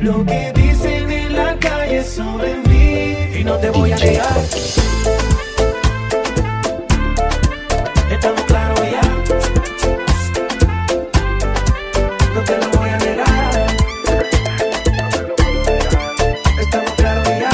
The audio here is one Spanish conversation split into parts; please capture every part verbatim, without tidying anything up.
lo que dicen en la calle sobre mí. Y no te voy a negar, estamos claros ya. No te lo voy a negar, estamos claros ya.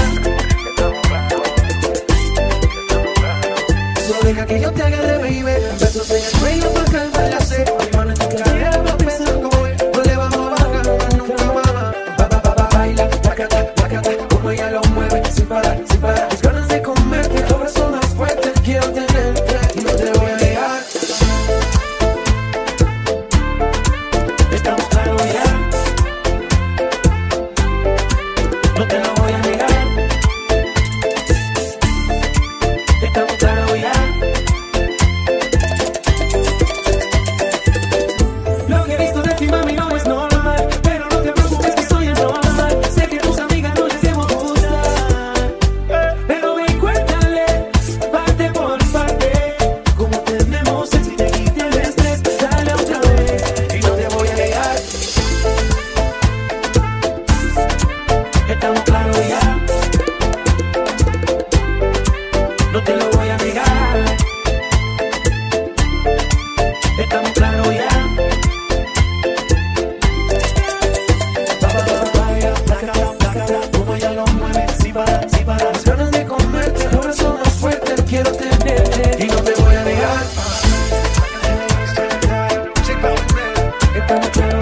Solo deja que yo te agarre, baby. Besos en el cuello para calmar la sed. Mi mano en tu cadera para pensar como es. No le vamos a bajar más nunca más. Ba, ba, ba, ba, baila, bacata, bacata. Como ella lo mueve, sin parar, sin parar. Las ganas de comerte, ahora son más fuertes. Quiero tenerte y no te voy a negar. Estamos claros ya. No te lo voy a negar. Estamos claros ya. Lo que he visto de ti, mami, no es normal. Pero no te preocupes que soy anormal. Sé que a tus amigas no les debo gustar, pero ven, cuéntale, parte por parte, como tenemos sexo y te quite el estrés. Dale otra vez y no te voy a negar. Estamos claros ya. No te lo voy a negar. Estamos claros ya. Como ella lo mueve, si para, si para. Las ganas de comerte, ahora son más fuertes. Quiero tenerte y no te voy a negar. Estamos claros.